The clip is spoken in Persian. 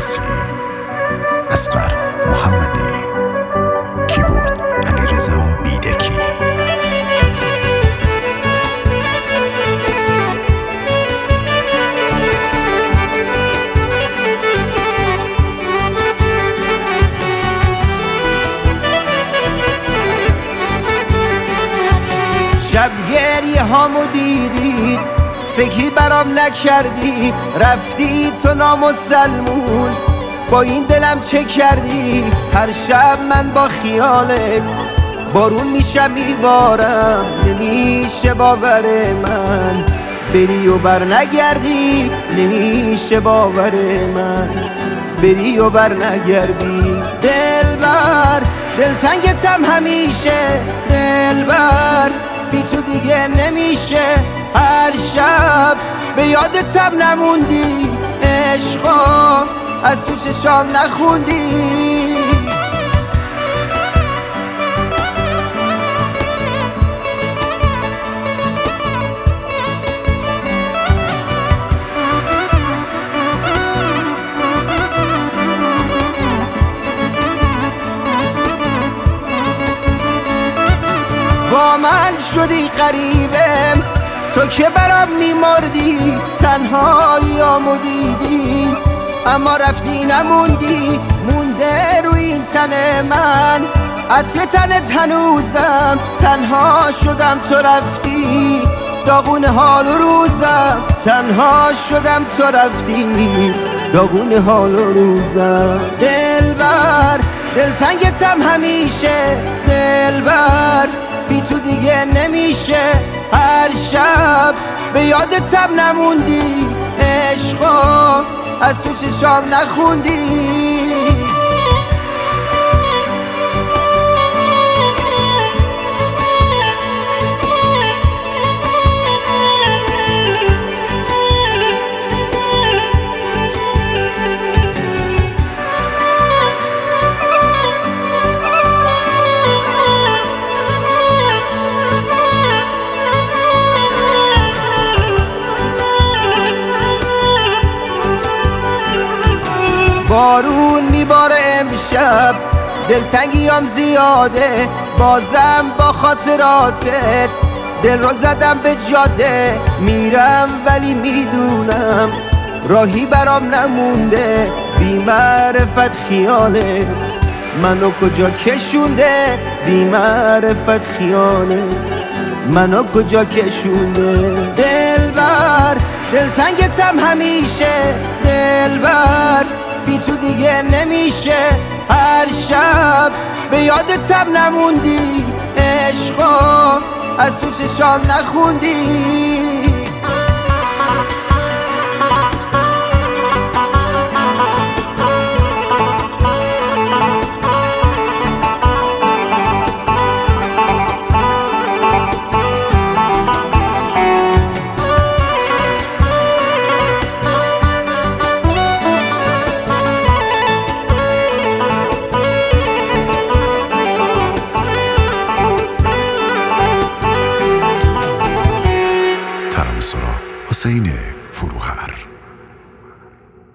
عباسی، اصغر محمدی، کیبورد علیرضا بیدکی. شب گریه هامو دیدید، فکری برام نکردی، رفتی تو نامسلمون، با این دلم چه کردی؟ هر شب من با خیالت بارون میشم میبارم، نمیشه باور من بری و بر نگردی، نمیشه باور من بری و بر نگردی. دلبر دلتنگتم همیشه، دلبر بی تو دیگه نمیشه، هر شب به یادتم نموندی، عشقا از تو چشام نخوندی. با من شدی قریبم، تو که برام میمردی، تنهاییامو دیدی اما رفتی نموندی، مونده روی این تن من عطر تنت هنوزم، تنها شدم تو رفتی داغون حال و روزم، تنها شدم تو رفتی داغون حال و روزم. دلبر دلتنگتم همیشه، دلبر بی تو دیگه نمیشه، هر شب به یادتم نموندی، عشقا از تو چشام نخوندی. بارون میباره امشب، دلتنگیام زیاده، بازم با خاطراتت دل رو زدم به جاده، میرم ولی میدونم راهی برام نمونده، بی معرفت خیالت منو کجا کشونده، بی معرفت خیالت منو کجا کشونده. دلبر دلتنگتم همیشه، دلبر بی تو دیگه نمیشه، هر شب به یادتم نموندی، عشقا از تو چشام نخوندی.